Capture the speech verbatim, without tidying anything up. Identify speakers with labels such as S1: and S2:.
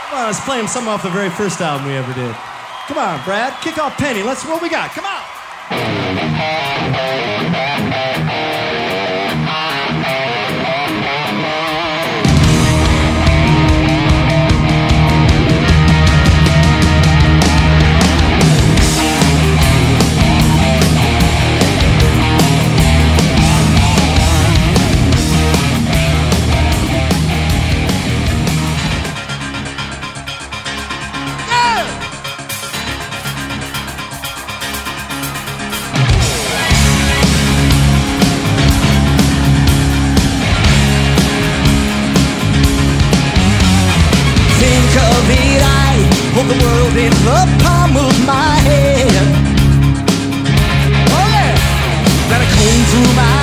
S1: Come on, let's play him some off the very first album we ever did. Come on, Brad, kick off Penny. Let's what we got. Come on.
S2: Hold the world in the palm of my hand. Oh yeah, that I comb through my